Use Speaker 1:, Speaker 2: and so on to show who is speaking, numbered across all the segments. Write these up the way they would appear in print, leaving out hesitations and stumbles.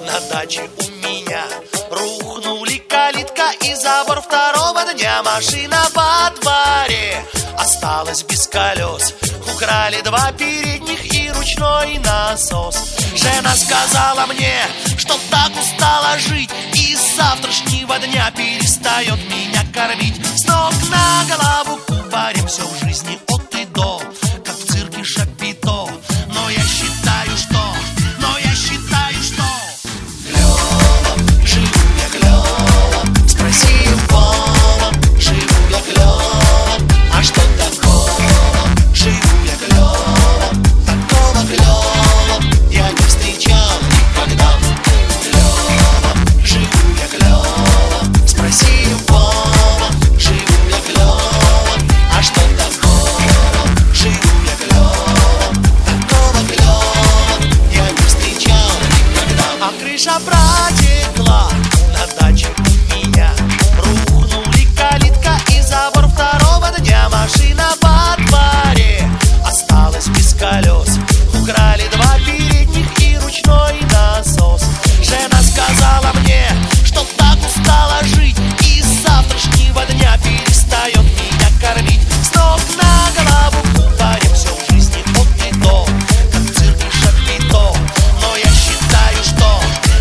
Speaker 1: на даче у меня. Рухнули калитка и забор второго дня. Машина во дворе осталась без колес. Украли 2 передних и ручной насос. Жена сказала мне, что так устала жить, и с завтрашнего дня перестает меня кормить. С ног на голову кубарем все в жизни от и до, как в цирке Шапито. Но я считаю, что клёво, живу я клёво. Спроси Вова, живу я клёво. А что такого? Живу я клёво, такого клёво я не встречал никогда. Клёво, живу я клёво. Спроси Вова, живу я клёво. А что такого? Живу я клёво, такого клёва я не встречал никогда. А крыша протекла на даче у меня. Рухнули калитка и забор второго дня. Машина во дворе осталась без колес. Украли 2 передних и ручной насос. Жена сказала мне, что так устала жить, и с завтрашнего дня перестает меня кормить. С ног на голову кубарем все в жизни от и до, как в цирке Шапито. Но я считаю, что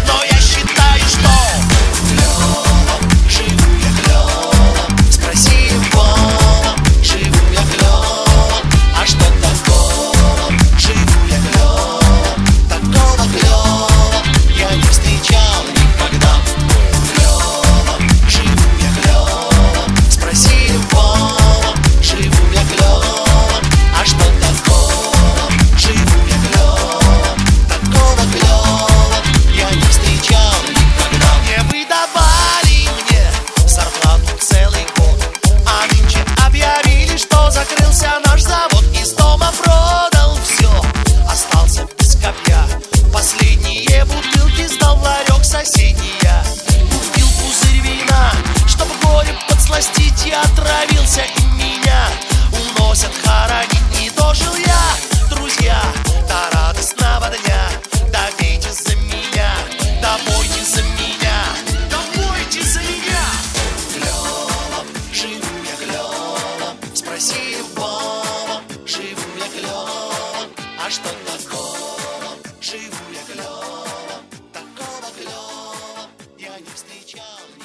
Speaker 1: клёво, живу я клёво. Спроси Вова, живу я клёво. А что такого? Живу я клёво, такого клёва я не встречал никогда. Клёво, живу я клёво. Спроси Вова, живу я клёво. А что такого? Живу я клёво, такого клёва я не встречал никогда. Не выдавали мне зарплату целый год, а нынче объявили, что закрылся наш завод. Из дома продал все, остался без копья. Последние бутылки сдал в ларек соседний я. Купил пузырь вина, чтоб горе подсластить. Я отравился, и меня уносят хоронить. Не дожил я, друзья, до радостного дня. Да пейте за меня, да пойте за меня, да пойте за меня. Клёво, живу я клёво. Спроси Вова, живу я клёво. А что такого? Живу я клёво, такого клёва я не встречал.